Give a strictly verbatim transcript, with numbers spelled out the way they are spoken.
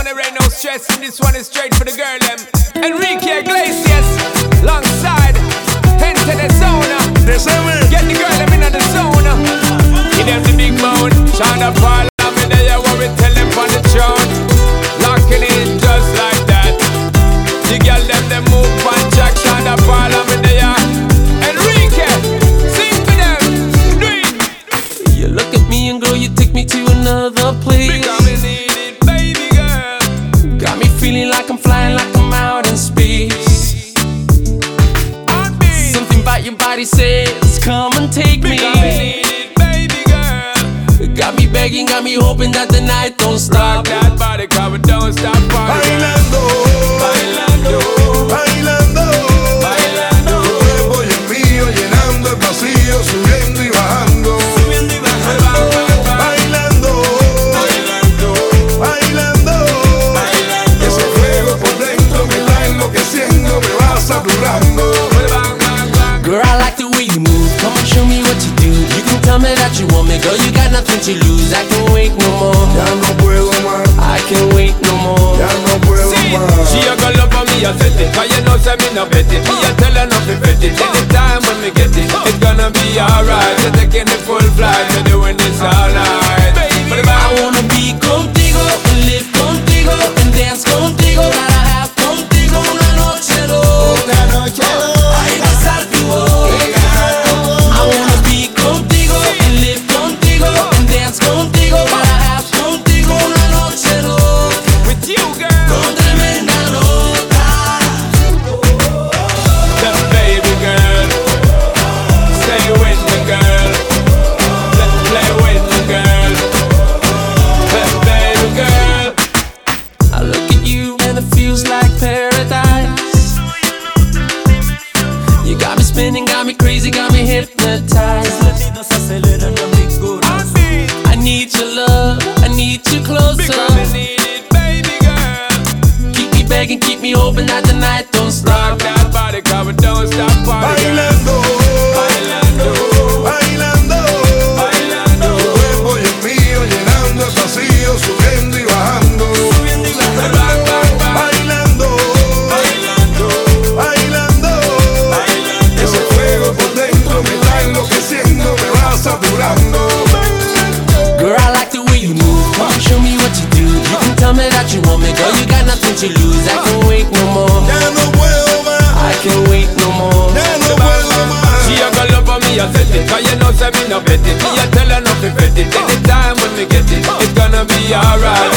there ain't no stress, and this one is straight for the girl them. Enrique Iglesias, alongside Enter the Zona. Get the girl them in the zone. Give them the big bone. Shonda Paul, I'm in there, what we tell them on the throne. Locking in just like that. The girl them, them move on Jack. Shonda Paul, I'm in there. Enrique, sing for them. Do it. You look at me and girl, you take me to another place. Because we need it, baby girl. Got me feeling like I'm flying, like I'm out in space. Something about your body says, come and take me. Because we need it, baby girl. Got me begging, got me hoping that the night don't stop. Rock that body, cause we don't stop partying. Bailando, Bailando, bailando, bailando. tu cuerpo y el mío llenando el vacío, subiendo y bajando. Subiendo y bajando. Bailando, Bailando, bailando, bailando. ese fuego por dentro me está enloqueciendo, me va saturando. Bang, bang, bang. Girl, I like the way you move, come and show me what you do. You can tell me that you want me, girl, you got nothing to lose. I can't wait no more, Ya no puedo más, I can't wait no more. ya no puedo See, más. she a go love for me, I set it. Cause you know say me no bet it. Me a tell her not to bet it. Anytime when me get it, it's gonna be alright. You're taking the full flight, you're doing this all night. But if I I wanna be contigo, and live contigo, and dance contigo. Gotta have contigo una noche loca, ay, besar tu boca. I wanna be contigo, and live contigo, and dance contigo. Gotta have contigo una noche loca, with you, girl, con tremenda nota. the baby girl, stay with me, girl. Let's play with me, girl. The baby girl. I look at you and it feels like paradise. You got me spinning, got me crazy, got me hypnotized. I need your love, I need you closer. Because we need it, baby girl. Keep me begging, keep me hoping that the night don't Rock stop. that body, cause we don't stop partying. Bailando, Bailando, bailando, bailando. tu cuerpo y el mío llenando el vacío, subiendo y bajando. Subiendo y bajando. Bang, bang, bang. Bailando, Bailando, bailando, bailando. ese fuego por dentro me está enloqueciendo, me va saturando. Girl, I like the way you move, come and show me what you do. You can tell me that you want me, girl, you got nothing to lose. I can't wait no more, Ya no puedo más, I can't wait no more. ya no puedo más. She a go love for me, I set it. Cause you know say me no bet it. Me a tell her not to bet it. Anytime when me get it, it's gonna be alright.